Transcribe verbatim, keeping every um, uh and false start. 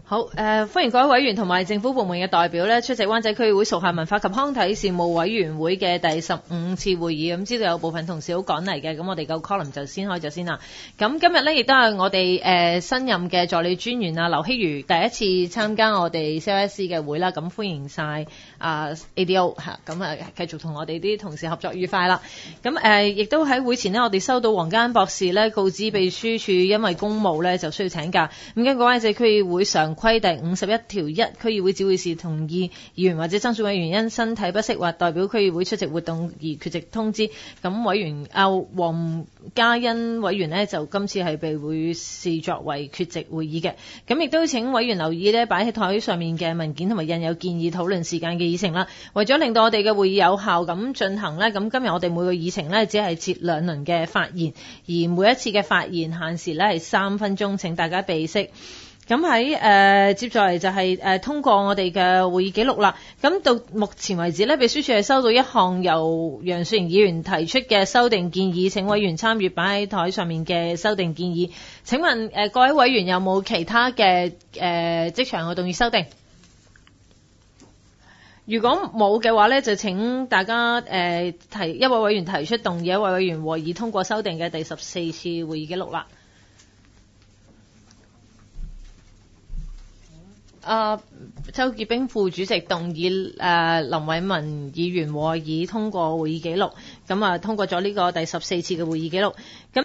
好，誒、呃、歡迎各位委員同埋政府部門嘅代表咧出席灣仔區議會屬下文化及康體事務委員會嘅第十五次會議。咁知道有部分同事好趕嚟嘅，咁我哋個 column 就先開咗先啦。咁今日咧亦都係我哋誒、呃、新任嘅助理專員啊劉希如第一次參加我哋 C O S C 嘅會啦。咁歡迎晒啊 A D O 嚇，咁啊繼續同我哋啲同事合作愉快啦。咁誒亦都喺會前呢，我哋收到黃家欣博士咧告知秘書處因為公務咧就需要請假。咁經過灣仔區議會常規第五十一條一，區議會只會是同意議員或者爭取委員因身體不適或代表區議會出席活動而缺席通知。咁委員啊黃家欣委員呢，就今次係被會視作為缺席會議嘅。咁亦都請委員留意呢，擺喺台上面嘅文件同埋印有建議討論時間嘅議程啦。為咗令到我哋嘅會議有效咁進行呢，咁今日我哋每個議程呢，只係設兩輪嘅發言，而每一次嘅發言限時呢係三分鐘，請大家備悉。咁喺誒接住嚟就係、是、誒、呃、通過我哋嘅會議記錄啦。咁到目前為止咧，秘書處係收到一項由楊雪盈議員提出嘅修訂建議，請委員參閱擺喺台上面嘅修訂建議。請問誒、呃、各位委員有冇其他嘅誒即場嘅動議修訂？如果冇嘅話咧，就請大家誒、呃、提一位委員提出動議，一位委員和議通過修訂嘅第十四次會議記錄啦。啊，周潔冰副主席動議誒、呃、林偉文議員和議通過會議記錄，咁啊通過咗呢個第十四次嘅會議記錄。咁